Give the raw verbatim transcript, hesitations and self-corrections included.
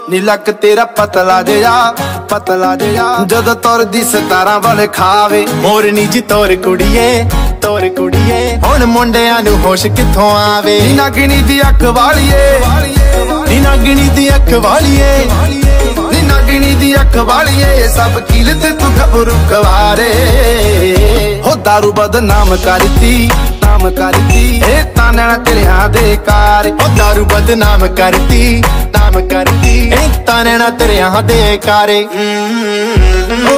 ਨੀ ਲੱਕ ਤੇਰਾ ਪਤਲਾ ਜਿਹਾ ਪਤਲਾ ਜਿਹਾ ਜਦੋਂ ਤੁਰਦੀ ਸਤਾਰਾਂ ਵਾਲੇ ਖਾਵੇ ਮੋਰਨੀ ਜੀ ਤੋਰ ਕੁੜੀਏ ਤੋਰ ਕੁੜੀਏ ਹੁਣ ਮੁੰਡਿਆਂ ਨੂੰ ਹੋਸ਼ ਕਿੱਥੋਂ ਆਵੇ ਨੀ ਨਾਗਣੀ ਦੀ ਅੱਖ ਵਾਲੀਏ ਨੀ ਨਾਗਣੀ ਦੀ ਅੱਖ ਵਾਲੀਏ ਨੀ ਨਾਗਣੀ ਦੀ ਅੱਖ ਵਾਲੀਏ ਸਭ ਕੀਲ ਤੇ ਤੂੰ ਖਬਰੂ ਕਵਾਰੇ ਹੋ ਦਾਰੂ ਬਦਨਾਮ ਕਰਤੀ ਨਾਮ ਕਰਤੀ ਇਹ ਤਾਂ ਨੈਣਾ ਤੇਰਿਆਂ ਦੇ ਕਾਰ ਉਹ ਦਾਰੂ ਬਦਨਾਮ ਕਰਤੀ ਨਾਮ ਕਰਤੀ ਇਹ ਤਾਂ ਨੈਣਾ ਤੇਰਿਆਂ ਦੇ ਕਾਰੇ।